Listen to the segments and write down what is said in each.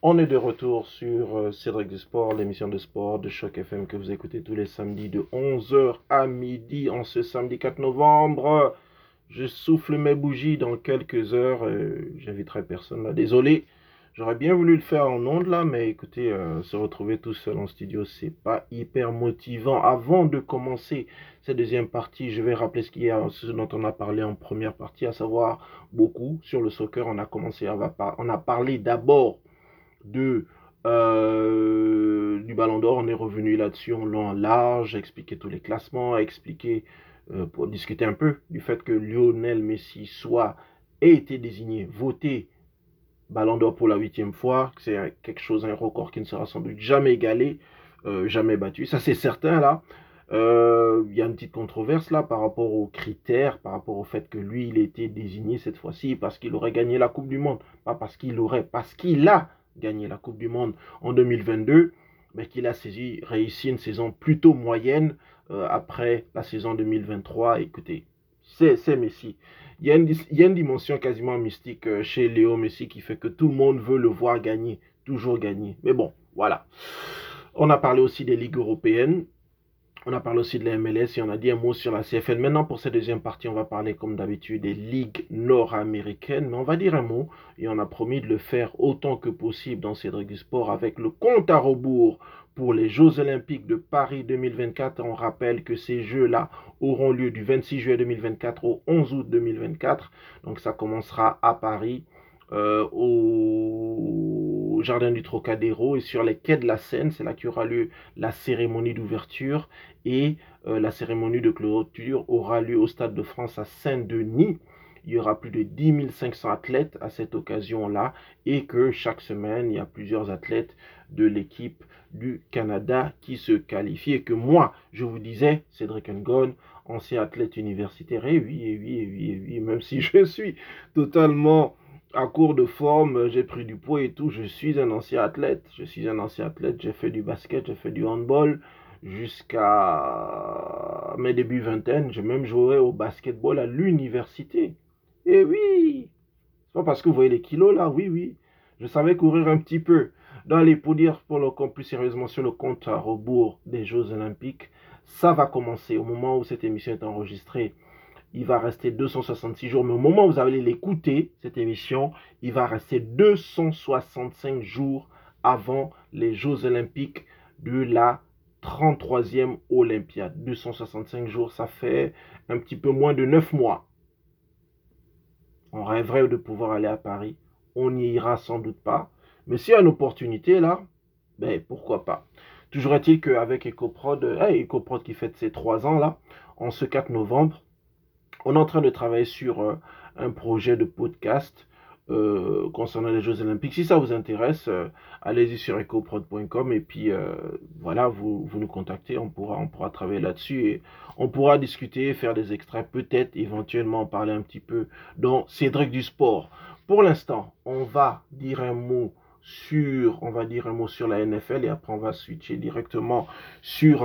On est de retour sur Cédric du Sport, l'émission de sport de Choc FM que vous écoutez tous les samedis de 11 h à midi en ce samedi 4 novembre. Je souffle mes bougies dans quelques heures. J'inviterai personne là. Désolé, j'aurais bien voulu le faire en ondes là, mais écoutez, se retrouver tout seul en studio, c'est pas hyper motivant. Avant de commencer cette deuxième partie, je vais rappeler ce dont on a parlé en première partie, à savoir beaucoup sur le soccer. On a parlé d'abord de, du Ballon d'Or. On est revenu là-dessus en long, en large, expliquer tous les classements, expliquer, pour discuter un peu du fait que Lionel Messi ait été désigné, voté Ballon d'Or pour la 8e fois. C'est quelque chose, un record qui ne sera sans doute jamais égalé, jamais battu. Ça, c'est certain, là. Il y a une petite controverse là par rapport aux critères, par rapport au fait que lui, il a été désigné cette fois-ci parce qu'il aurait gagné la Coupe du Monde. Pas parce qu'il a gagné la Coupe du Monde en 2022, mais qu'il a réussi une saison plutôt moyenne après la saison 2023. Écoutez, c'est Messi. Il y a une dimension quasiment mystique chez Léo Messi qui fait que tout le monde veut le voir gagner, toujours gagner. Mais bon, voilà. On a parlé aussi des ligues européennes. On a parlé aussi de la MLS et on a dit un mot sur la CFL. Maintenant, pour cette deuxième partie, on va parler comme d'habitude des ligues nord-américaines. Mais on va dire un mot et on a promis de le faire autant que possible dans Cédric du Sport avec le compte à rebours pour les Jeux Olympiques de Paris 2024. On rappelle que ces Jeux-là auront lieu du 26 juillet 2024 au 11 août 2024. Donc ça commencera à Paris. Au jardin du Trocadéro et sur les quais de la Seine. C'est là qu'il y aura lieu la cérémonie d'ouverture et la cérémonie de clôture aura lieu au Stade de France à Saint-Denis. Il y aura plus de 10 500 athlètes à cette occasion-là et que chaque semaine, il y a plusieurs athlètes de l'équipe du Canada qui se qualifient et que moi, je vous disais, Cédric Ngon, ancien athlète universitaire, et oui, et oui, et oui, et oui, même si je suis totalement à court de forme, j'ai pris du poids et tout, je suis un ancien athlète, j'ai fait du basket, j'ai fait du handball, jusqu'à mes débuts vingtaine, j'ai même joué au basketball à l'université. Et oui, c'est pas parce que vous voyez les kilos là, oui, oui. Je savais courir un petit peu. Pour dire pour le compte plus sérieusement sur le compte à rebours des Jeux Olympiques, ça va commencer au moment où cette émission est enregistrée. Il va rester 266 jours, mais au moment où vous allez l'écouter, cette émission, il va rester 265 jours avant les Jeux Olympiques de la 33e Olympiade. 265 jours, ça fait un petit peu moins de 9 mois. On rêverait de pouvoir aller à Paris. On n'y ira sans doute pas. Mais s'il y a une opportunité là, ben pourquoi pas. Toujours est-il qu'avec EcoProd qui fête ses 3 ans là, en ce 4 novembre, on est en train de travailler sur un projet de podcast concernant les Jeux Olympiques. Si ça vous intéresse, allez-y sur ecoprod.com et puis voilà, vous nous contactez, on pourra travailler là-dessus et on pourra discuter, faire des extraits, peut-être éventuellement parler un petit peu dans Cédric du Sport. Pour l'instant, on va dire un mot sur la NFL et après on va switcher directement sur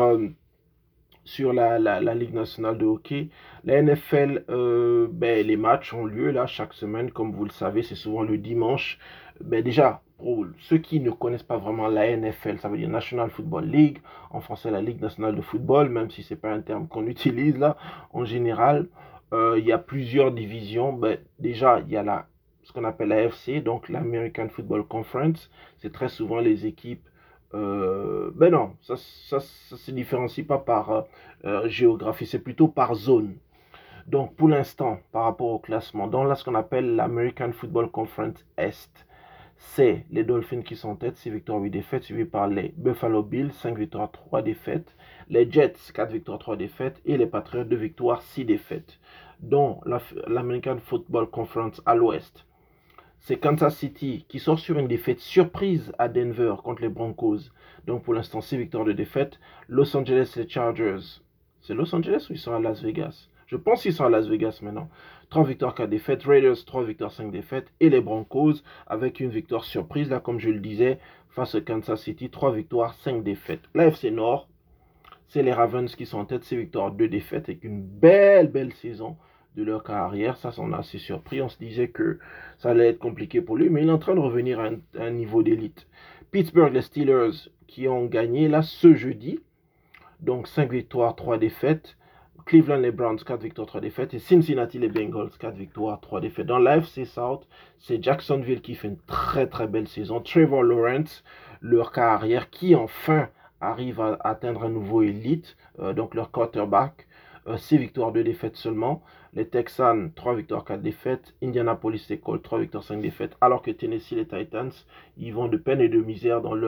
la Ligue nationale de hockey. La NFL, les matchs ont lieu là chaque semaine, comme vous le savez, c'est souvent le dimanche. Déjà, pour ceux qui ne connaissent pas vraiment la NFL, ça veut dire National Football League, en français la Ligue nationale de football, même si c'est pas un terme qu'on utilise là, en général, il y a plusieurs divisions. Déjà, il y a ce qu'on appelle la AFC, donc l'American Football Conference. C'est très souvent les équipes non, ça se différencie pas par géographie, c'est plutôt par zone. Donc pour l'instant, par rapport au classement, dans ce qu'on appelle l'American Football Conference Est, c'est les Dolphins qui sont en tête, 6 victoires, 8 défaites, suivi par les Buffalo Bills, 5 victoires, 3 défaites, les Jets, 4 victoires, 3 défaites, et les Patriots, 2 victoires, 6 défaites. Dans l'American Football Conference à l'Ouest, c'est Kansas City qui sort sur une défaite surprise à Denver contre les Broncos. Donc pour l'instant, 6 victoires de défaite. Los Angeles, les Chargers. C'est Los Angeles ou ils sont à Las Vegas? Je pense qu'ils sont à Las Vegas maintenant. 3 victoires, 4 défaites. Raiders, 3 victoires, 5 défaites. Et les Broncos avec une victoire surprise, là comme je le disais, face à Kansas City. 3 victoires, 5 défaites. La FC Nord, c'est les Ravens qui sont en tête, 6 victoires, 2 défaites avec une belle saison de leur carrière. Ça, on a assez surpris. On se disait que ça allait être compliqué pour lui, mais il est en train de revenir à un niveau d'élite. Pittsburgh, les Steelers qui ont gagné là ce jeudi. Donc 5 victoires, 3 défaites. Cleveland, les Browns, 4 victoires, 3 défaites. Et Cincinnati, les Bengals, 4 victoires, 3 défaites. Dans l'AFC South, c'est Jacksonville qui fait une très très belle saison. Trevor Lawrence, leur carrière, qui enfin arrive à atteindre un nouveau élite. Donc leur quarterback, 6 victoires, 2 défaites seulement. Les Texans, 3 victoires, 4 défaites. Indianapolis, les Colts, 3 victoires, 5 défaites. Alors que Tennessee, les Titans, ils vont de peine et de misère dans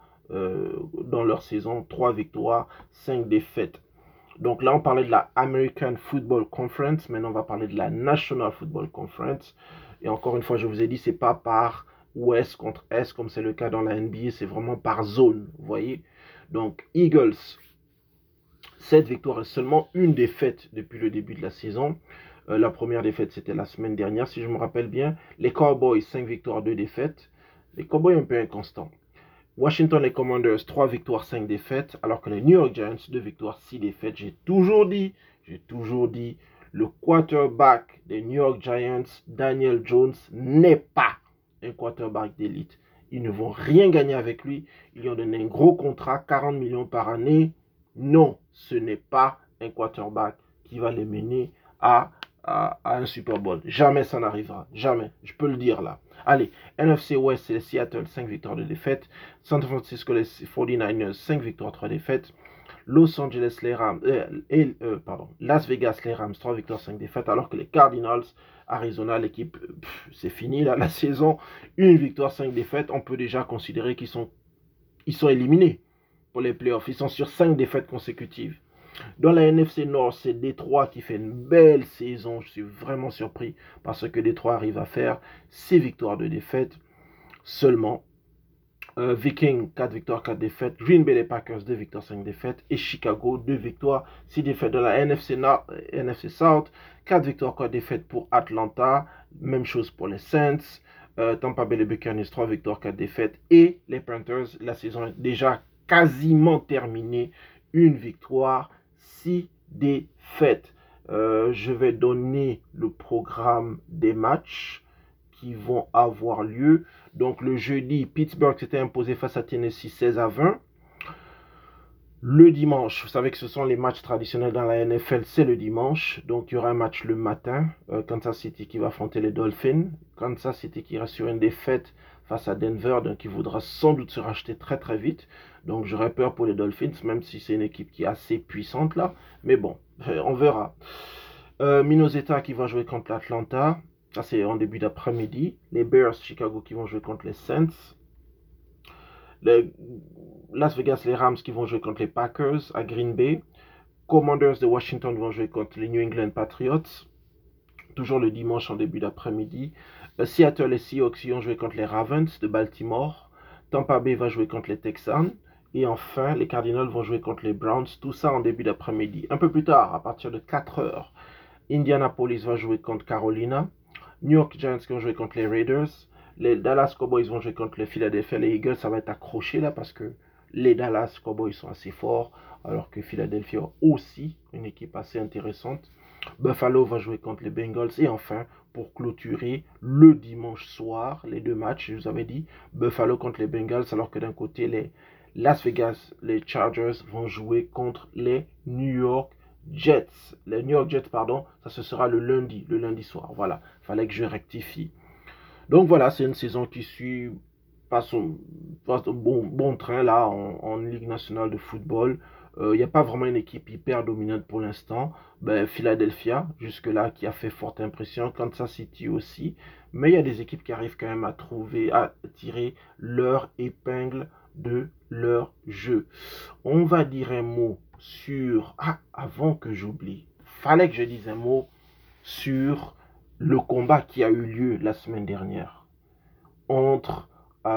leur saison. 3 victoires, 5 défaites. Donc là, on parlait de la American Football Conference. Maintenant, on va parler de la National Football Conference. Et encore une fois, je vous ai dit, c'est pas par Ouest contre Est comme c'est le cas dans la NBA. C'est vraiment par zone, vous voyez. Donc, Eagles, 7 victoires et seulement une défaite depuis le début de la saison. La première défaite, c'était la semaine dernière, si je me rappelle bien. Les Cowboys, 5 victoires, 2 défaites. Les Cowboys un peu inconstants. Washington, les Commanders, 3 victoires, 5 défaites, alors que les New York Giants, 2 victoires, 6 défaites. J'ai toujours dit, le quarterback des New York Giants, Daniel Jones, n'est pas un quarterback d'élite. Ils ne vont rien gagner avec lui. Ils lui ont donné un gros contrat, 40 millions par année. Non, ce n'est pas un quarterback qui va les mener à un Super Bowl. Jamais ça n'arrivera. Jamais. Je peux le dire là. Allez, NFC West, c'est les Seattle, 5 victoires, 2 défaites. San Francisco, les 49ers, 5 victoires, 3 défaites. Los Angeles, les Rams, Las Vegas, les Rams, 3 victoires, 5 défaites. Alors que les Cardinals, Arizona, l'équipe, c'est fini là, la saison. 1 victoire, 5 défaites. On peut déjà considérer qu'ils sont éliminés pour les playoffs. Ils sont sur 5 défaites consécutives. Dans la NFC Nord, c'est Détroit qui fait une belle saison. Je suis vraiment surpris par ce que Détroit arrive à faire. 6 victoires, 2 défaites seulement. Vikings, 4 victoires, 4 défaites. Green Bay, les Packers, 2 victoires, 5 défaites. Et Chicago, 2 victoires, 6 défaites. Dans la NFC South, 4 victoires, 4 défaites pour Atlanta. Même chose pour les Saints. Tampa Bay, les Buccaneers, 3 victoires, 4 défaites. Et les Panthers, la saison est déjà quasiment terminée. 1 victoire, 6 défaites. Je vais donner le programme des matchs qui vont avoir lieu. Donc le jeudi, Pittsburgh s'était imposé face à Tennessee 16-20. Le dimanche, vous savez que ce sont les matchs traditionnels dans la NFL, c'est le dimanche. Donc il y aura un match le matin. Kansas City qui va affronter les Dolphins. Kansas City qui reste sur une défaite face à Denver, donc il voudra sans doute se racheter très très vite. Donc j'aurais peur pour les Dolphins, même si c'est une équipe qui est assez puissante là. Mais bon, on verra. Minnesota qui va jouer contre l'Atlanta. Ça c'est en début d'après-midi. Les Bears Chicago qui vont jouer contre les Saints. Les Las Vegas, les Rams qui vont jouer contre les Packers à Green Bay. Commanders de Washington vont jouer contre les New England Patriots. Toujours le dimanche en début d'après-midi. Seattle et Seahawks vont jouer contre les Ravens de Baltimore. Tampa Bay va jouer contre les Texans. Et enfin, les Cardinals vont jouer contre les Browns. Tout ça en début d'après-midi. Un peu plus tard, à partir de 4 heures, Indianapolis va jouer contre Carolina. New York Giants qui vont jouer contre les Raiders. Les Dallas Cowboys vont jouer contre les Philadelphia. Les Eagles, ça va être accroché là parce que les Dallas Cowboys sont assez forts. Alors que Philadelphia aussi, une équipe assez intéressante. Buffalo va jouer contre les Bengals. Et enfin, pour clôturer le dimanche soir, les deux matchs, je vous avais dit, Buffalo contre les Bengals. Alors que d'un côté, les Las Vegas, les Chargers vont jouer contre les New York Jets. Les New York Jets, pardon, ça ce sera le lundi soir. Voilà, fallait que je rectifie. Donc voilà, c'est une saison qui suit passe au bon train là en Ligue nationale de football. Il n'y a pas vraiment une équipe hyper dominante pour l'instant. Philadelphia, jusque-là, qui a fait forte impression. Kansas City aussi. Mais il y a des équipes qui arrivent quand même à tirer leur épingle de leur jeu. On va dire un mot sur... Ah, avant que j'oublie, fallait que je dise un mot sur le combat qui a eu lieu la semaine dernière entre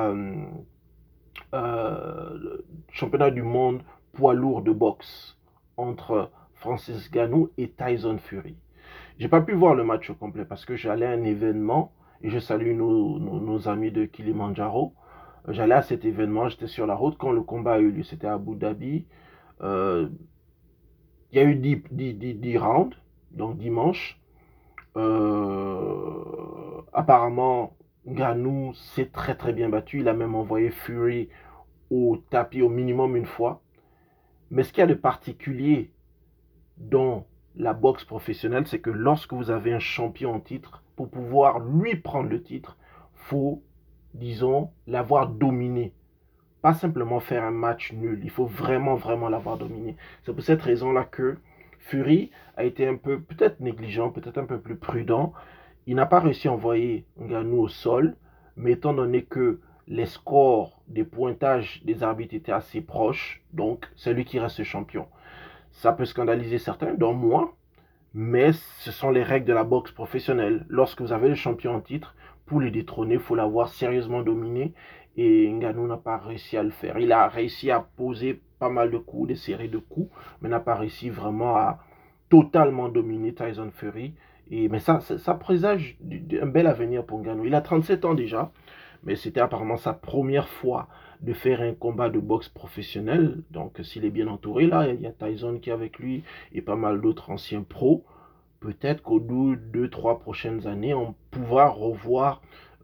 le championnat du monde poids lourd de boxe entre Francis Ngannou et Tyson Fury. J'ai pas pu voir le match au complet parce que j'allais à un événement et je salue nos amis de Kilimanjaro. J'allais à cet événement, j'étais sur la route quand le combat a eu lieu, c'était à Abu Dhabi. Il y a eu 10 rounds, donc dimanche. Apparemment, Ngannou s'est très très bien battu. Il a même envoyé Fury au tapis au minimum une fois. Mais ce qu'il y a de particulier dans la boxe professionnelle, c'est que lorsque vous avez un champion en titre, pour pouvoir lui prendre le titre, faut, disons, l'avoir dominé. Pas simplement faire un match nul. Il faut vraiment, vraiment l'avoir dominé. C'est pour cette raison-là que Fury a été un peu, peut-être négligent, peut-être un peu plus prudent. Il n'a pas réussi à envoyer Ngannou au sol, mais étant donné que les scores des pointages des arbitres étaient assez proches, donc c'est lui qui reste champion. Ça peut scandaliser certains, dont moi, mais ce sont les règles de la boxe professionnelle. Lorsque vous avez le champion en titre, pour le détrôner, il faut l'avoir sérieusement dominé. Et Ngannou n'a pas réussi à le faire. Il a réussi à poser pas mal de coups, des séries de coups, mais n'a pas réussi vraiment à totalement dominer Tyson Fury. Mais ça présage un bel avenir pour Ngannou. Il a 37 ans déjà, mais c'était apparemment sa première fois de faire un combat de boxe professionnel. Donc s'il est bien entouré, là, il y a Tyson qui est avec lui et pas mal d'autres anciens pros. Peut-être qu'au bout de 2-3 prochaines années, on pourra revoir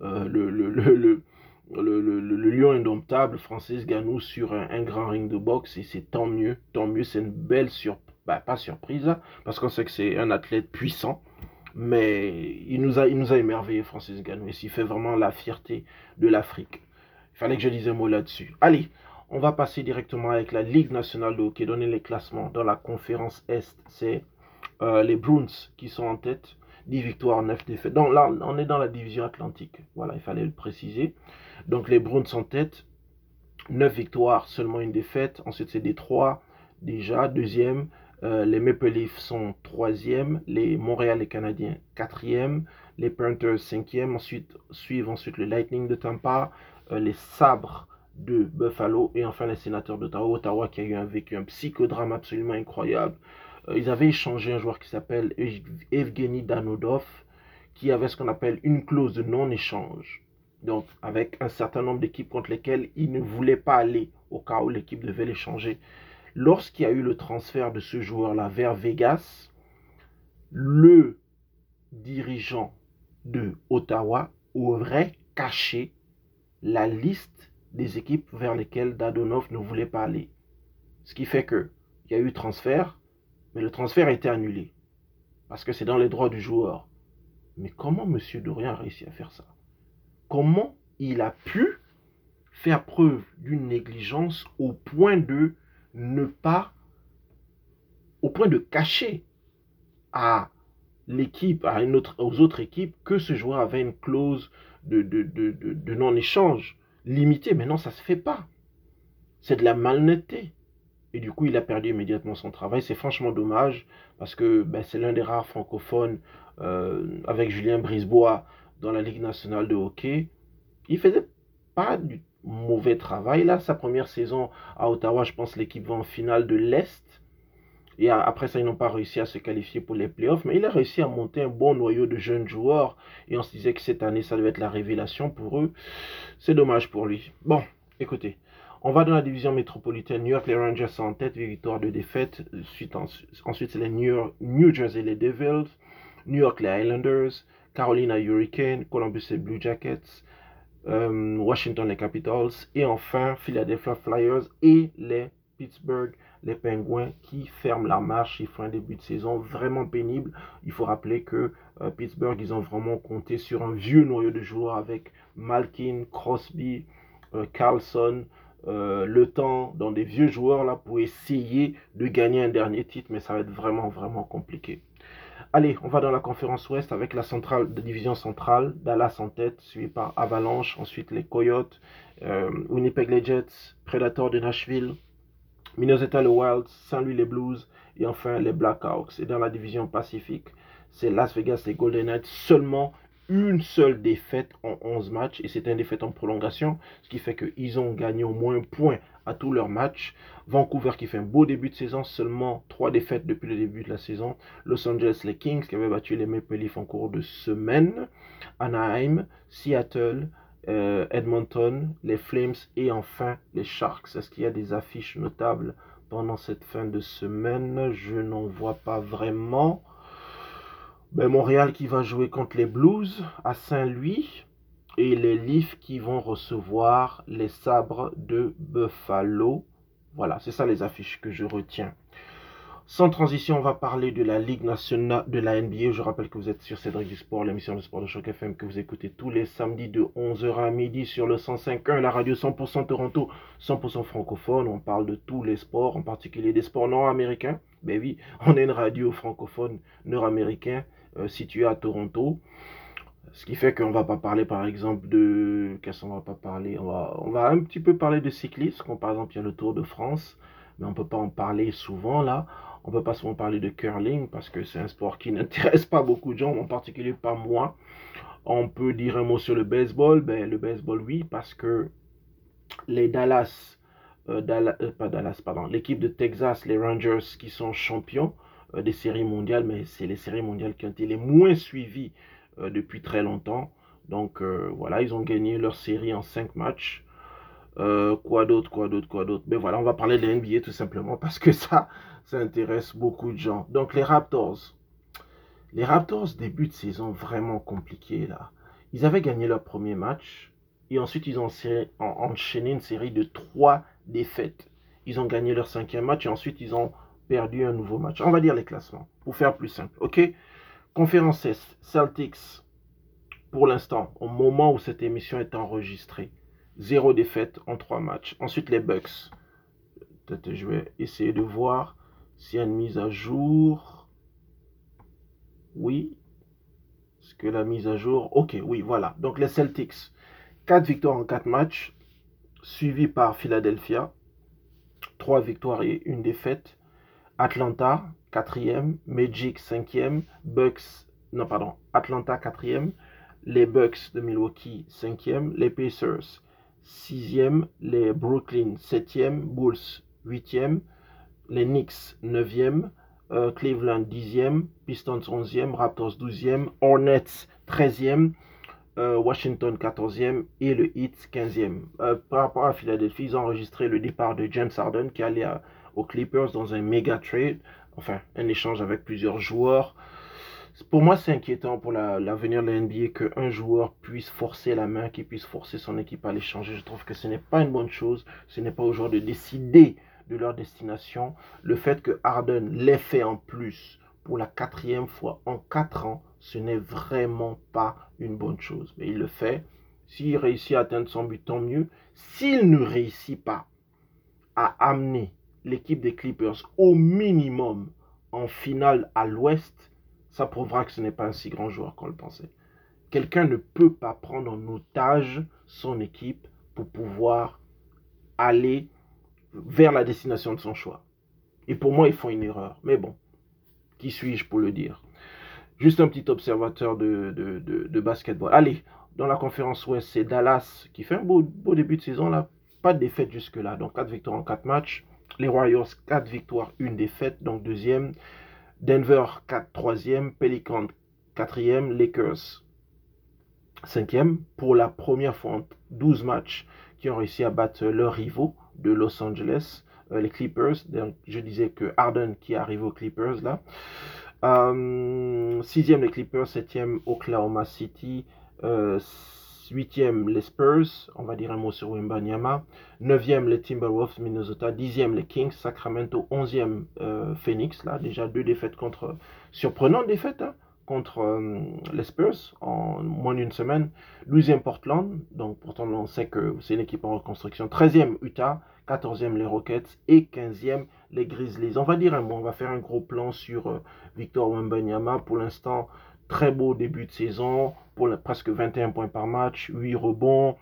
le lion indomptable Francis Ngannou sur un grand ring de boxe. Et c'est tant mieux, c'est une belle surprise. Pas surprise, hein, parce qu'on sait que c'est un athlète puissant. Mais il nous a émerveillé, Francis Ngannou. Et s'il fait vraiment la fierté de l'Afrique. Il fallait que je dise un mot là-dessus. Allez, on va passer directement avec la Ligue nationale de hockey, donner les classements. Dans la conférence Est, c'est les Bruins qui sont en tête, 10 victoires, 9 défaites. Donc là, on est dans la division atlantique. Voilà, il fallait le préciser. Donc les Bruins en tête, 9 victoires, seulement une défaite. Ensuite, c'est Détroit, déjà, deuxième. Les Maple Leafs sont troisième. Les Montréal, les Canadiens, quatrième. Les Panthers, cinquième. Ensuite, suivent le Lightning de Tampa, les Sabres de Buffalo et enfin les Sénateurs d'Ottawa. Ottawa qui a vécu un psychodrame absolument incroyable. Ils avaient échangé un joueur qui s'appelle Evgeny Danodov, qui avait ce qu'on appelle une clause de non-échange. Donc, avec un certain nombre d'équipes contre lesquelles il ne voulait pas aller au cas où l'équipe devait l'échanger. Lorsqu'il y a eu le transfert de ce joueur-là vers Vegas, le dirigeant de Ottawa aurait caché la liste des équipes vers lesquelles Dadonov ne voulait pas aller. Ce qui fait qu'il y a eu transfert, mais le transfert a été annulé. Parce que c'est dans les droits du joueur. Mais comment M. Dorian a réussi à faire ça? Comment il a pu faire preuve d'une négligence au point de ne pas, au point de cacher à l'équipe, aux autres équipes, que ce joueur avait une clause de non-échange limitée. Mais non, ça ne se fait pas. C'est de la malhonnêteté. Et du coup, il a perdu immédiatement son travail. C'est franchement dommage parce que c'est l'un des rares francophones avec Julien Brisebois dans la Ligue nationale de hockey. Il faisait pas du mauvais travail. Là, sa première saison à Ottawa, je pense l'équipe va en finale de l'Est. Et après ça, ils n'ont pas réussi à se qualifier pour les playoffs. Mais il a réussi à monter un bon noyau de jeunes joueurs. Et on se disait que cette année, ça devait être la révélation pour eux. C'est dommage pour lui. Bon, écoutez. On va dans la division métropolitaine. New York, les Rangers sont en tête, 8 victoires, 2 défaites. Ensuite, c'est les New Jersey, les Devils. New York, les Islanders. Carolina Hurricanes. Columbus, les Blue Jackets. Washington, les Capitals. Et enfin, Philadelphia Flyers et les Pittsburgh, les Penguins qui ferment la marche. Ils font un début de saison vraiment pénible. Il faut rappeler que Pittsburgh, ils ont vraiment compté sur un vieux noyau de joueurs avec Malkin, Crosby, Carlson, le temps dans des vieux joueurs là pour essayer de gagner un dernier titre, mais ça va être vraiment, vraiment compliqué. Allez, on va dans la conférence Ouest avec la division centrale, Dallas en tête, suivi par Avalanche, ensuite les Coyotes, Winnipeg les Jets, Predators de Nashville, Minnesota les Wild, Saint-Louis les Blues et enfin les Blackhawks. Et dans la division Pacifique, c'est Las Vegas les Golden Knights, seulement une seule défaite en 11 matchs et c'était une défaite en prolongation, ce qui fait qu'ils ont gagné au moins un point à tous leurs matchs. Vancouver qui fait un beau début de saison, seulement 3 défaites depuis le début de la saison. Los Angeles les Kings qui avaient battu les Maple Leafs en cours de semaine. Anaheim, Seattle, Edmonton, les Flames et enfin les Sharks. Est-ce qu'il y a des affiches notables pendant cette fin de semaine? Je n'en vois pas vraiment. Ben, Montréal qui va jouer contre les Blues à Saint-Louis et les Leafs qui vont recevoir les Sabres de Buffalo. Voilà, c'est ça les affiches que je retiens. Sans transition, on va parler de la Ligue nationale de la NBA. Je rappelle que vous êtes sur Cédric du Sport, l'émission de sport de Choc FM que vous écoutez tous les samedis de 11h à midi sur le 105.1, la radio 100% Toronto, 100% francophone. On parle de tous les sports, en particulier des sports nord-américains. Ben oui, on est une radio francophone nord-américain située à Toronto. Ce qui fait qu'on va pas parler par exemple de... Qu'est-ce qu'on va pas parler on va un petit peu parler de cyclisme, comme par exemple il y a le Tour de France, mais on peut pas en parler souvent là. On peut pas souvent parler de curling parce que c'est un sport qui n'intéresse pas beaucoup de gens, en particulier pas moi. On peut dire un mot sur le baseball. Ben, le baseball, oui, parce que les pas Dallas, pardon, l'équipe de Texas, les Rangers qui sont champions des séries mondiales, mais c'est les séries mondiales qui ont été les moins suivies depuis très longtemps. Donc voilà, ils ont gagné leur série en 5 matchs. Quoi d'autre, quoi d'autre, quoi d'autre. Mais voilà, on va parler de la NBA tout simplement parce que ça intéresse beaucoup de gens. Donc les Raptors. Les Raptors, début de saison vraiment compliqué là. Ils avaient gagné leur premier match et ensuite ils ont enchaîné une série de 3 défaites. Ils ont gagné leur 5e match et ensuite ils ont perdu un nouveau match. On va dire les classements pour faire plus simple. Ok. Conférence Est, Celtics, pour l'instant, au moment où cette émission est enregistrée, 0 défaite en 3 matchs. Ensuite les Bucks. Peut-être je vais essayer de voir s'il y a une mise à jour. Oui. Est-ce que la mise à jour... Ok, oui, voilà. Donc les Celtics, 4 victoires en 4 matchs, suivi par Philadelphia, 3 victoires et 1 défaite. Atlanta, 4e, Magic, 5e, Bucks, non pardon, Atlanta, 4e, les Bucks de Milwaukee, 5e, les Pacers, 6e, les Brooklyn, 7e, Bulls, 8e, les Knicks, 9e, Cleveland, 10e, Pistons, 11e, Raptors, 12e, Hornets, 13e, Washington 14e et le Heat 15e. Par rapport à Philadelphie, ils ont enregistré le départ de James Harden qui allait aux Clippers dans un méga trade, enfin un échange avec plusieurs joueurs. Pour moi, c'est inquiétant pour l'avenir de la NBA qu'un joueur puisse forcer la main, qu'il puisse forcer son équipe à l'échanger. Je trouve que ce n'est pas une bonne chose. Ce n'est pas aux joueurs de décider de leur destination. Le fait que Harden l'ait fait en plus pour la 4e fois en 4 ans, ce n'est vraiment pas une bonne chose. Mais il le fait. S'il réussit à atteindre son but, tant mieux. S'il ne réussit pas à amener l'équipe des Clippers au minimum en finale à l'Ouest, ça prouvera que ce n'est pas un si grand joueur qu'on le pensait. Quelqu'un ne peut pas prendre en otage son équipe pour pouvoir aller vers la destination de son choix. Et pour moi, ils font une erreur. Mais bon, qui suis-je pour le dire? Juste un petit observateur de basketball. Allez, dans la conférence Ouest, c'est Dallas qui fait un beau début de saison là. Pas de défaite jusque-là. Donc 4 victoires en 4 matchs. Les Warriors, 4 victoires, 1 défaite, donc deuxième. Denver, 4, troisième. Pelicans, quatrième. Lakers, cinquième. Pour la première fois en 12 matchs, qui ont réussi à battre leurs rivaux de Los Angeles, les Clippers. Donc, je disais que Harden qui arrive aux Clippers là. 6e les Clippers, 7e Oklahoma City, 8e les Spurs, on va dire un mot sur Wembanyama, 9e les Timberwolves Minnesota, 10e les Kings Sacramento, 11e Phoenix, là déjà 2 défaites contre, surprenantes défaites hein, contre les Spurs en moins d'une semaine, 12e Portland, donc pourtant on sait que c'est une équipe en reconstruction, 13e Utah, 14e les Rockets et 15e les Grizzlies. On va dire un mot, on va faire un gros plan sur Victor Wembanyama. Pour l'instant, très beau début de saison, pour presque 21 points par match, 8 rebonds,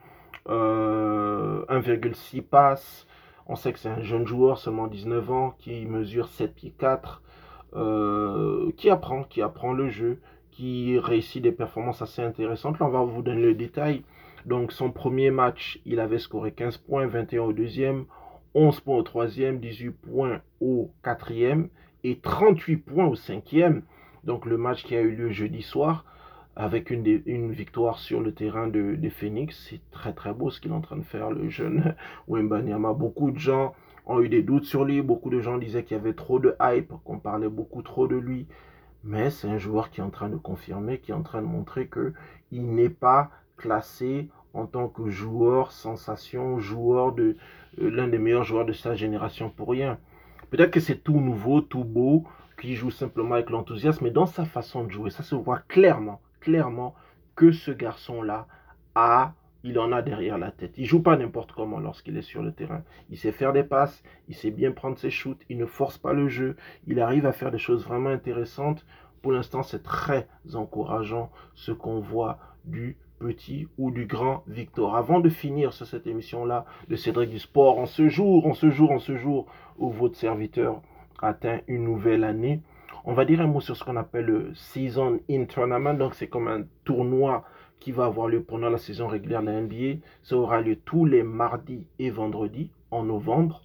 1,6 passes. On sait que c'est un jeune joueur, seulement 19 ans, qui mesure 7 pieds 4, qui apprend le jeu, qui réussit des performances assez intéressantes. Là, on va vous donner le détail. Donc, son premier match, il avait scoré 15 points, 21 au deuxième, 11 points au troisième, 18 points au quatrième et 38 points au cinquième. Donc, le match qui a eu lieu jeudi soir avec une victoire sur le terrain de Phoenix. C'est très, très beau ce qu'il est en train de faire, le jeune Wembanyama. Beaucoup de gens ont eu des doutes sur lui. Beaucoup de gens disaient qu'il y avait trop de hype, qu'on parlait beaucoup trop de lui. mais c'est un joueur qui est en train de confirmer, qui est en train de montrer qu'il n'est pas classé en tant que joueur sensation, l'un des meilleurs joueurs de sa génération pour rien. Peut-être que c'est tout nouveau, tout beau, qu'il joue simplement avec l'enthousiasme, mais dans sa façon de jouer, ça se voit clairement, clairement que ce garçon-là il en a derrière la tête. Il joue pas n'importe comment lorsqu'il est sur le terrain. Il sait faire des passes, il sait bien prendre ses shoots, il ne force pas le jeu, il arrive à faire des choses vraiment intéressantes. Pour l'instant, c'est très encourageant ce qu'on voit du petit ou du grand Victor. Avant de finir sur cette émission-là de Cédric du Sport, en ce jour où votre serviteur atteint une nouvelle année, on va dire un mot sur ce qu'on appelle le Season in Tournament. Donc, c'est comme un tournoi qui va avoir lieu pendant la saison régulière de la NBA. Ça aura lieu tous les mardis et vendredis en novembre.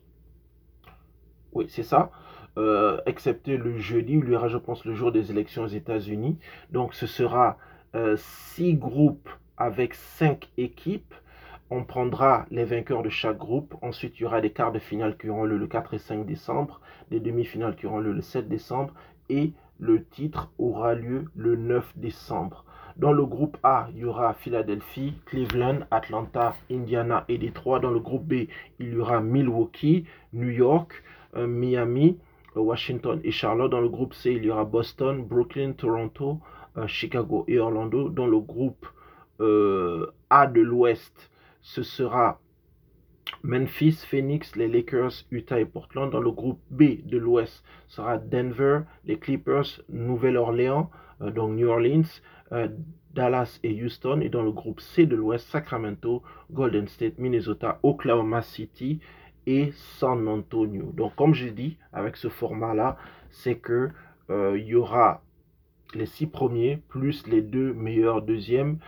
Oui, c'est ça. Excepté le jeudi, où il y aura, je pense, le jour des élections aux États-Unis. Donc, ce sera 6 groupes avec 5 équipes. On prendra les vainqueurs de chaque groupe. Ensuite, il y aura des quarts de finale qui auront lieu le 4 et 5 décembre, des demi-finales qui auront lieu le 7 décembre et le titre aura lieu le 9 décembre. Dans le groupe A, il y aura Philadelphie, Cleveland, Atlanta, Indiana et Détroit. Dans le groupe B, il y aura Milwaukee, New York, Miami, Washington et Charlotte. Dans le groupe C, il y aura Boston, Brooklyn, Toronto, Chicago et Orlando. Dans le groupe A de l'Ouest, ce sera Memphis, Phoenix, les Lakers, Utah et Portland. Dans le groupe B de l'Ouest, sera Denver, les Clippers, Nouvelle-Orléans, donc New Orleans, Dallas et Houston. Et dans le groupe C de l'Ouest, Sacramento, Golden State, Minnesota, Oklahoma City et San Antonio. Donc comme j'ai dit, avec ce format-là, c'est que il y aura les 6 premiers plus les 2 meilleurs deuxièmes.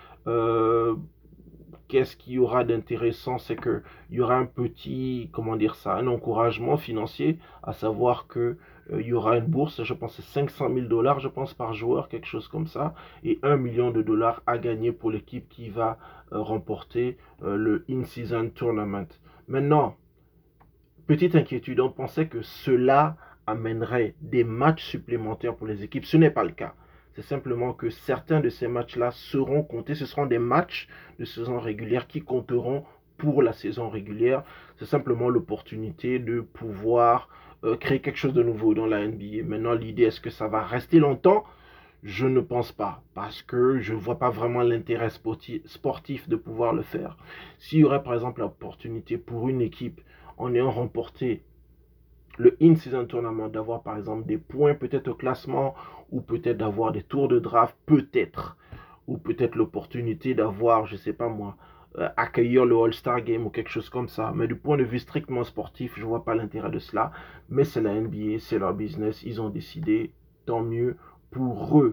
Qu'est-ce qu'il y aura d'intéressant, c'est qu'il y aura un petit, comment dire ça, un encouragement financier, à savoir que il y aura une bourse, je pense c'est 500 000 dollars, je pense, par joueur, quelque chose comme ça, et 1 million de dollars à gagner pour l'équipe qui va remporter le In-Season Tournament. Maintenant, petite inquiétude, on pensait que cela amènerait des matchs supplémentaires pour les équipes. Ce n'est pas le cas. C'est simplement que certains de ces matchs-là seront comptés. Ce seront des matchs de saison régulière qui compteront pour la saison régulière. C'est simplement l'opportunité de pouvoir créer quelque chose de nouveau dans la NBA. Maintenant, l'idée, est-ce que ça va rester longtemps? Je ne pense pas, parce que je ne vois pas vraiment l'intérêt sportif de pouvoir le faire. S'il y aurait par exemple l'opportunité pour une équipe, en ayant remporté le in-season tournament, d'avoir par exemple des points peut-être au classement, ou peut-être d'avoir des tours de draft, peut-être, ou peut-être l'opportunité d'avoir, je ne sais pas moi, accueillir le All-Star Game ou quelque chose comme ça. Mais du point de vue strictement sportif, je ne vois pas l'intérêt de cela. Mais c'est la NBA, c'est leur business, ils ont décidé, tant mieux pour eux.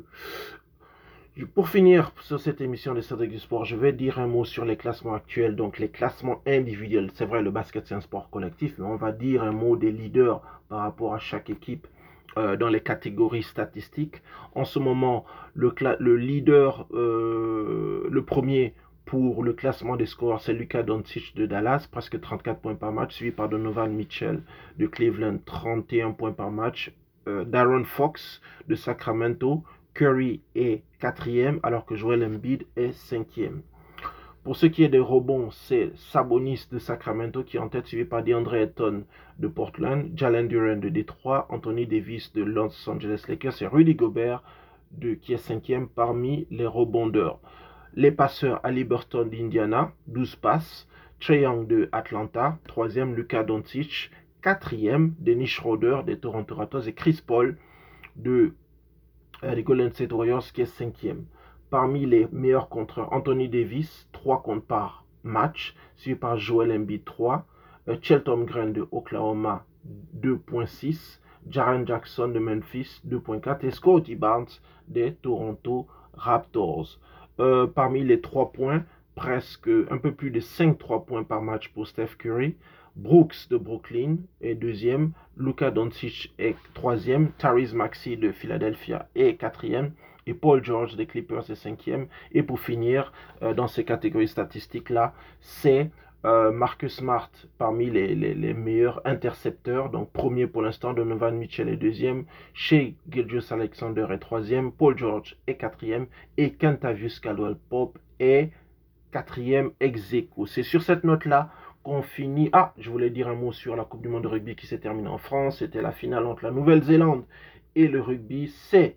Pour finir sur cette émission de Cédric du Sport, je vais dire un mot sur les classements actuels, donc les classements individuels. C'est vrai, le basket c'est un sport collectif, mais on va dire un mot des leaders par rapport à chaque équipe dans les catégories statistiques. En ce moment, le leader, le premier pour le classement des scores, c'est Luka Doncic de Dallas, presque 34 points par match, suivi par Donovan Mitchell de Cleveland, 31 points par match. Darren Fox de Sacramento, Curry est quatrième, alors que Joel Embiid est cinquième. Pour ce qui est des rebonds, c'est Sabonis de Sacramento qui est en tête, suivi par DeAndre Ayton de Portland, Jalen Duren de Détroit, Anthony Davis de Los Angeles Lakers et Rudy Gobert qui est cinquième parmi les rebondeurs. Les passeurs, Haliburton d'Indiana, 12 passes, Trae Young de Atlanta, troisième Luka Doncic, quatrième Dennis Schroeder des Toronto Raptors et Chris Paul des Golden State Warriors qui est cinquième. Parmi les meilleurs contreurs, Anthony Davis, 3 comptes par match, suivi par Joel Embiid 3, Shelton Green de Oklahoma 2.6, Jaren Jackson de Memphis 2.4 et Scottie Barnes des Toronto Raptors. Parmi les 3 points, presque un peu plus de 5 3 points par match pour Steph Curry. Brooks de Brooklyn est deuxième, Luka Doncic est troisième, Tyrese Maxey de Philadelphia est quatrième, et Paul George des Clippers est cinquième. Et pour finir, dans ces catégories statistiques-là, c'est Marcus Smart parmi les meilleurs intercepteurs, donc premier pour l'instant, Donovan Mitchell est deuxième, Shea Gilgeous-Alexander est troisième, Paul George est quatrième et Kentavious Caldwell-Pope est quatrième ex aequo. C'est sur cette note-là qu'on finit. Ah, je voulais dire un mot sur la Coupe du Monde de rugby qui s'est terminée en France. C'était la finale entre la Nouvelle-Zélande et le rugby.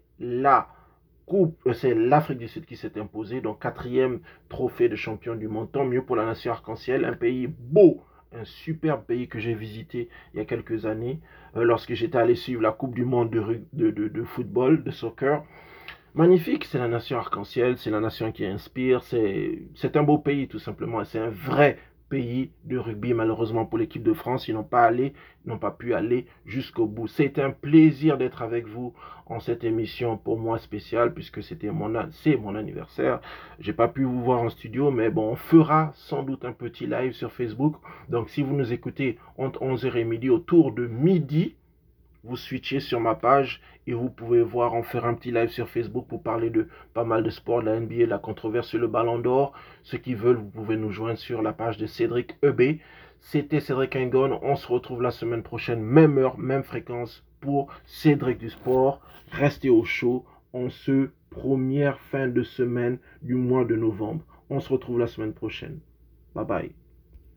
C'est l'Afrique du Sud qui s'est imposée, donc quatrième trophée de champion du monde. Tant mieux pour la nation arc-en-ciel, un pays beau, un superbe pays que j'ai visité il y a quelques années lorsque j'étais allé suivre la Coupe du monde de football, de soccer. Magnifique, c'est la nation arc-en-ciel, c'est la nation qui inspire, c'est un beau pays tout simplement, c'est un vrai pays de rugby. Malheureusement pour l'équipe de France, ils n'ont pas pu aller jusqu'au bout. C'est un plaisir d'être avec vous en cette émission pour moi spéciale puisque c'est mon anniversaire. J'ai pas pu vous voir en studio, mais bon, on fera sans doute un petit live sur Facebook. Donc si vous nous écoutez entre 11h et midi, autour de midi, vous switchez sur ma page et vous pouvez voir, en faire un petit live sur Facebook pour parler de pas mal de sports, de la NBA, de la controverse sur le Ballon d'Or. Ceux qui veulent, vous pouvez nous joindre sur la page de Cédric EB. C'était Cédric Engon. On se retrouve la semaine prochaine, même heure, même fréquence pour Cédric du Sport. Restez au chaud en ce première fin de semaine du mois de novembre. On se retrouve la semaine prochaine. Bye bye.